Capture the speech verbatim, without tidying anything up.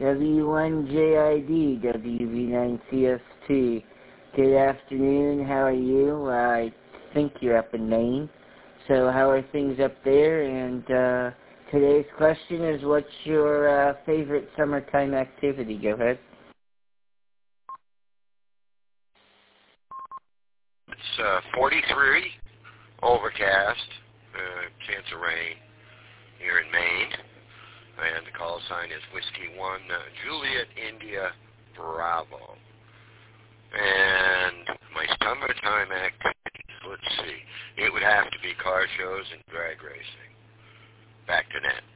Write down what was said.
W one J I D, W V nine C S T. Good afternoon, how are you? I think you're up in Maine. So how are things up there? And uh, today's question is, what's your uh, favorite summertime activity? Go ahead. It's uh, forty-three, overcast, uh, chance of rain here in Maine. And the call sign is Whiskey one, uh, Juliet India Bravo. And my summertime activities, let's see, it would have to be car shows and drag racing. Back to net.